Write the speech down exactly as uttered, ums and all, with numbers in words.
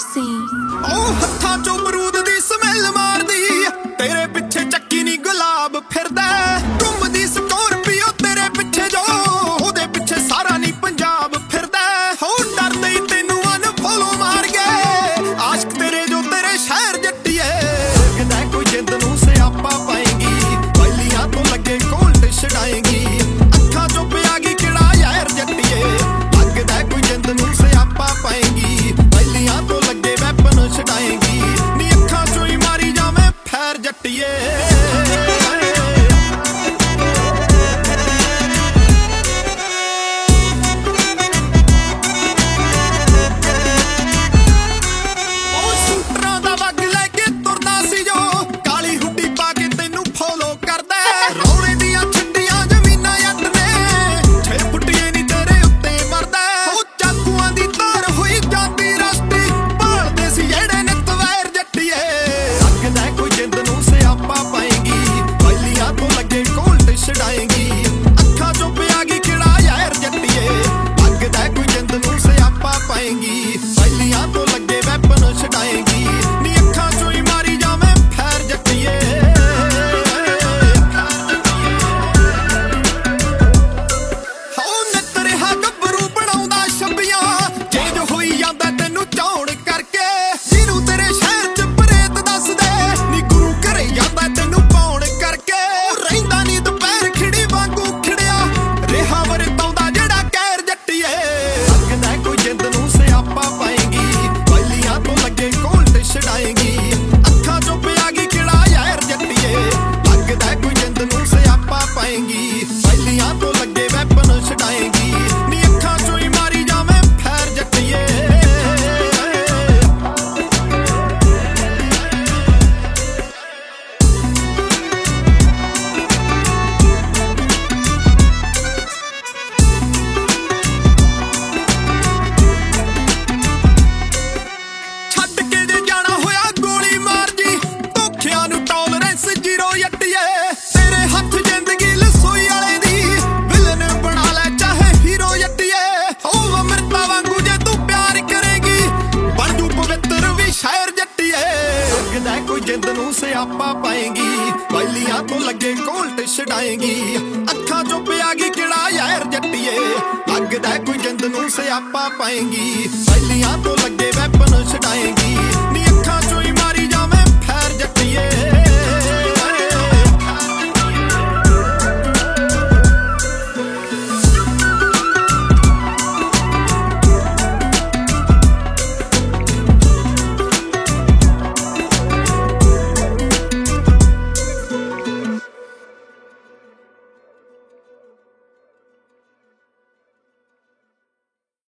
Mercy ਉਹ ਹੱਥਾਂ ਚੋਂ ਬਰੂਦ ਦੀ ਸਮੈਲ ਮਾਰਦੀ ਤੇਰੇ ਪਿੱਛੇ ਚੱਕੀ ਨੀ ਗੁਲਾਬ ਫਿਰਦਾ ਘੁੰਮਦੀ ਸਕੋਰਪੀਓ ਤੇਰੇ ਪਿੱਛੇ ਜੋ ਉਹਦੇ ਪਿੱਛੇ ਸਾਰਾ ਨੀ ਪੰਜਾਬ ਫਿਰਦਾ ਹੋ ਡਰਦੇ ਹੀ ਤੈਨੂੰ ਅਨਫੋਲੋ ਮਾਰ ਗਏ ਆਸ਼ਕ ਤੇਰੇ ਜੋ ਤੇਰੇ ਸ਼ਹਿਰ ਜੱਟੀਏ ਲੱਗਦਾ ਕੋਈ ਜਿੰਦ ਨੂੰ ਸਿਆਪਾ ਪਾਏਗੀ ਪਹਿਲੀਆਂ ਤੋਂ ਲੱਗੇ ਕੋਲਡ ਛਡਾਏਗੀ ਅੱਖਾਂ ਚੋਂ ਪਿਆ ਗਈ ਕਿਹੜਾ ਯਾਰ ਜੱਟੀਏ ਲੱਗਦਾ ਕੋਈ ਜਿੰਦ ਨੂੰ ਸਿਆਪਾ ਪਾਏਗੀ ਪਹਿਲੀਆਂ ਤੋਂ ਲੱਗੇ ਵੈਪਨ ਛਡਾਏਗੀ ਨੀ ਅੱਖਾਂ ਚੋਂ ਹੀ ਮਾਰੀ ਜਾਵੇਂ ਫੈਰ ਜੱਟੀਏ ਛਡਾਏਗੀ ਅੱਖਾਂ ਚੋਂ ਪਿਆ ਗਈ ਕਿਹੜਾ ਯਾਰ ਜੱਟੀਏ ਲੱਗਦਾ ਕੋਈ ਜਿੰਦ ਨੂੰ ਸਿਆਪਾ ਪਾਏਗੀ ਪਹਿਲੀਆਂ ਤੋਂ ਲੱਗੇ ਵੈਪਨ ਛਡਾਏਗੀ ਨੀ ਅੱਖਾਂ ਚੋਂ ਹੀ ਮਾਰੀ ਜਾਵੇਂ ਫੈਰ ਜੱਟੀਏ ਹੋ ਨਿੱਤ ਰਿਹਾ ਗੱਭਰੂ ਬਣਾਉਂਦਾ ਛੱਬੀਆਂ ਚੇਂਜ ਹੋਈ ਜਾਂਦਾ ਤੈਨੂੰ ਚੌੜ ਕਰਕੇ ਜਿਹਨੂੰ ਤੇਰੇ ਸ਼ਹਿਰ ਚ ਪ੍ਰੇਤ ਦੱਸਦੇ ਨੀ ਗੁਰੂ ਘਰੇ ਜਾਂਦਾ ਤੈਨੂੰ ਪਾਉਣ ਕਰਕੇ ਰਹਿੰਦਾ ਨੀ ਛਡਾਏਗੀ ਅੱਖਾਂ ਚੋਂ ਪਿਆ ਗਈ ਕਿਹੜਾ ਯਾਰ ਜੱਟੀਏ ਲੱਗਦਾ ਕੋਈ ਜਿੰਦ ਨੂੰ ਸਿਆਪਾ ਪਾਏਗੀ ਪਹਿਲੀਆਂ ਤੋਂ ਲੱਗੇ ਵੈਪਨ ਛਡਾਏਗੀ ਨੀ ਅੱਖਾਂ ਚੋਂ ਹੀ ਮਾਰੀ ਜਾਵੇਂ ਫੈਰ ਜੱਟੀਏ ਕੋਈ ਜਿੰਦ ਨੂੰ ਸਿਆਪਾ ਪਾਏਗੀ ਪਹਿਲੀਆਂ ਤੋਂ ਲੱਗੇ ਕੋਲਟ ਛਡਾਏਗੀ ਅੱਖਾਂ ਚੋਂ ਪਿਆ ਗਈ ਕਿਹੜਾ ਯਾਰ ਜੱਟੀਏ ਲੱਗਦਾ ਕੋਈ ਜਿੰਦ ਨੂੰ ਸਿਆਪਾ ਪਾਏਗੀ ਪਹਿਲੀਆਂ ਤੋਂ ਲੱਗੇ ਵੈਪਨ ਛਡਾਏਗੀ